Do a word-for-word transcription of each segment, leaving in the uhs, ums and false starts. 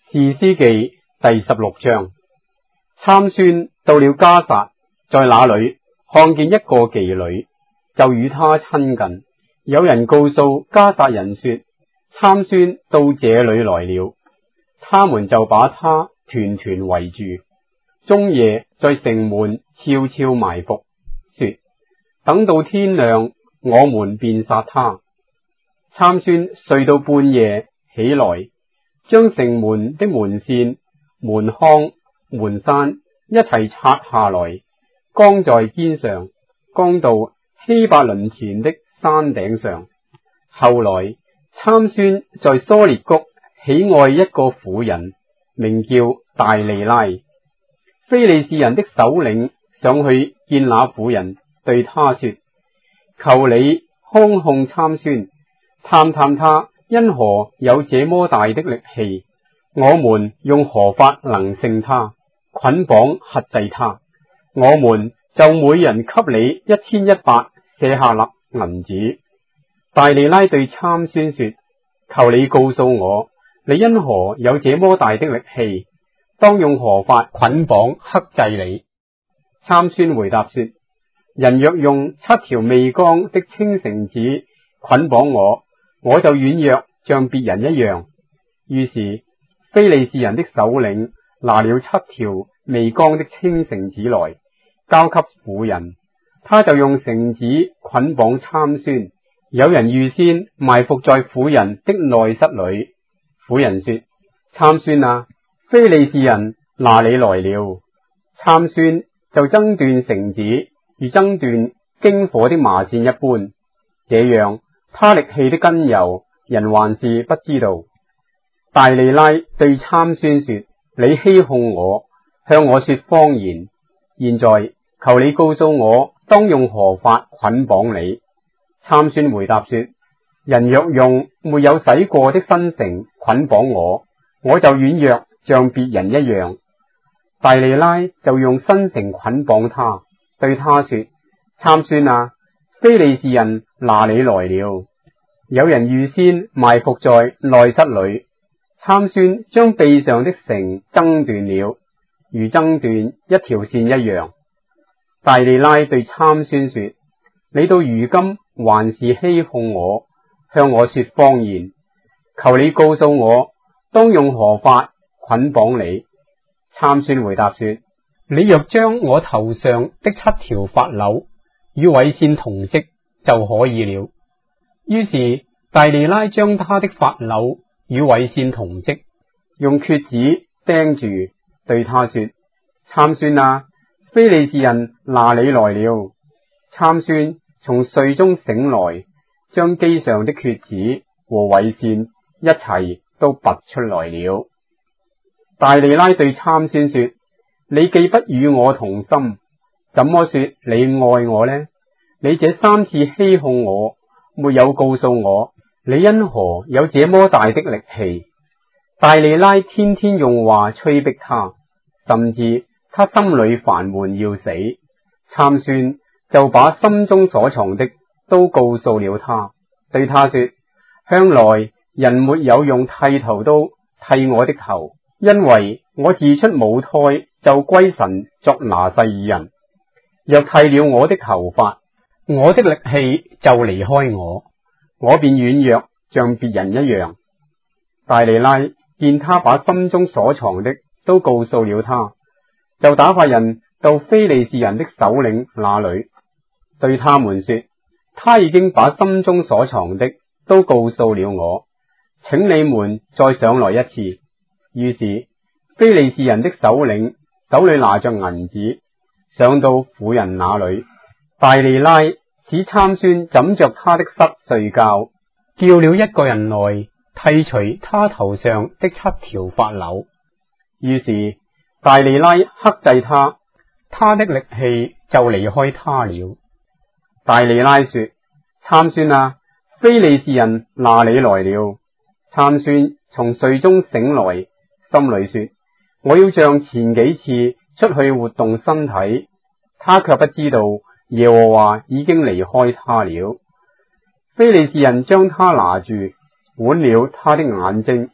士師記第十六章。參孫到了迦薩，在那裏看見一個妓女，就與她親近。有人告訴迦薩人說，參孫到這裏來了，他們就把他團團圍住，終夜在城門悄悄埋伏，說，等到天亮，我們便殺他。參孫睡到半夜起來，將城門的門扇、門框、門閂一齊拆下來，扛在肩上，扛到希伯崙前的山頂上。後來參孫在梭烈谷喜愛一個婦人，名叫大利拉。非利士人的首領上去見那婦人，對他說，求你康控參孫，探探他因何有這麼大的力氣，我們用何法能勝他，捆綁轄制他，我們就每人給你一千一百舍客勒銀子。大利拉對參孫說，求你告訴我，你因何有這麼大的力氣，當用何法捆綁克制你？參孫回答說，人若用七條未乾的青繩子捆綁我，我就軟弱像別人一樣。於是非利士人的首領拿了七條未乾的青繩子來，交給婦人，他就用繩子捆綁參孫。有人預先埋伏在婦人的內室裏。婦人說，參孫啊，非利士人拿你來了。參孫就掙斷繩子，如掙斷經火的麻線一般。這樣他力氣的根由，人還是不知道。大利拉對參孫說，你欺哄我，向我說謊言。現在求你告訴我，當用何法捆綁你？參孫回答說，人若用沒有洗過的新繩捆綁我，我就軟弱像別人一樣。大利拉就用新繩捆綁他，對他說，參孫啊，非利士人拿你來了。有人預先埋伏在內室裏。參孫將臂上的繩掙斷了，如掙斷一條線一樣。大利拉對參孫說，你到如今還是欺哄我，向我說謊言。求你告訴我，當用何法捆綁你？參孫回答說，你若將我頭上的七條髮綹與緯線同織就可以了。於是大利拉將他的髮綹與緯線同織，用橛子釘住，對他說，參孫啊，非利士人拿你來了。參孫從睡中醒來，將機上的橛子和緯線一齊都拔出來了。大利拉對參孫說，你既不與我同心，怎麼說你愛我呢？你這三次欺哄我，沒有告訴我，你因何有這麼大的力氣？大利拉天天用話催逼他，甚至他心裏煩悶要死。參孫就把心中所藏的都告訴了他，對他說，向來人沒有用剃頭刀剃我的頭，因為我自出母胎就歸神作拿細耳人。若剃了我的頭髮，我的力氣就離開我，我便軟弱像別人一樣。大利拉見他把心中所藏的都告訴了他，就打發人到非利士人的首領那裏，對他們說，他已經把心中所藏的都告訴了我，請你們再上來一次。於是非利士人的首領手裏拿着銀子，上到婦人那裏。大利拉使參孫枕着他的膝睡覺，叫了一個人來剃除他頭上的七條髮綹。於是大利拉克制他，他的力氣就離開他了。大利拉說，參孫啊，非利士人拿你來了。參孫從睡中醒來，心裏說，我要像前幾次出去活動身體，他卻不知道耶和華已經離開他了。非利士人將他拿住，剜了他的眼睛，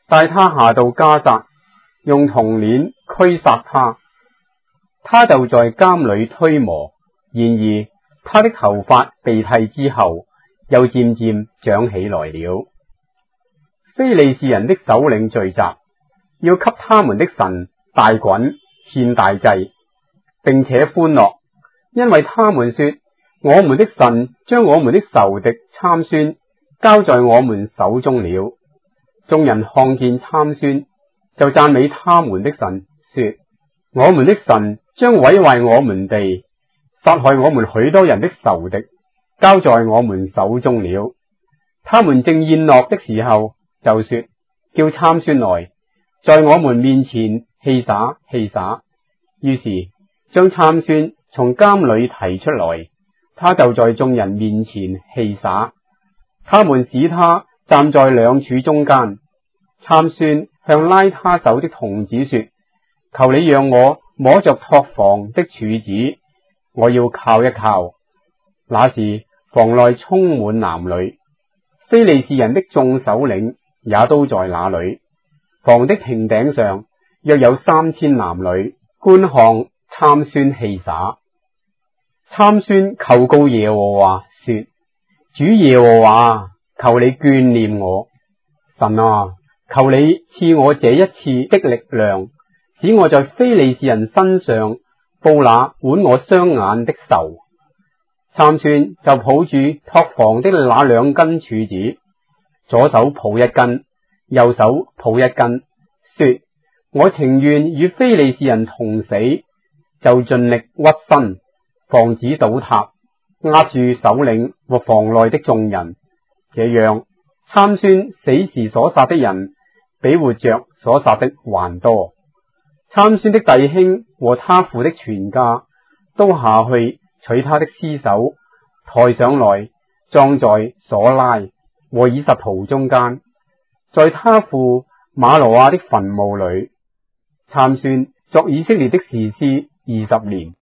帶他下到迦薩，用銅鏈驅殺他，他就在監裏推磨。然而他的頭髮被剃之後，又漸漸長起來了。非利士人的首領聚集，要給他們的神大袞獻大祭，並且歡樂，因為他們說：我們的神將我們的仇敵參孫交在我們手中了。眾人看見參孫，就讚美他們的神，說：我們的神將毀壞我們地，殺害我們許多人的仇敵交在我們手中了。他們正宴樂的時候，就說：叫參孫來，在我們面前戲耍戲耍。於是將參孫從監裏提出來，他就在眾人面前戲耍。他們使他站在兩柱中間。參孫向拉他手的童子說：求你讓我摸着託房的柱子，我要靠一靠。那時房內充滿男女，非利士人的眾首領也都在那裏。房的亭頂上約有三千男女觀看參孫戲耍。參孫求告耶和華說：主耶和華，求你眷念我。神啊，求你賜我這一次的力量，使我在非利士人身上報那剜我雙眼的仇。參孫就抱住託房的那兩根柱子，左手抱一根，右手抱一根，說：我情願與非利士人同死，就盡力屈身，防止倒塌，壓住首領和房內的眾人。這樣參孫死時所殺的人，比活着所殺的還多。參孫的弟兄和他父的全家都下去取他的屍首，抬上來葬在所拉和以實圖中間，在他父馬挪亞的墳墓裏。參孫作以色列的士師二十年。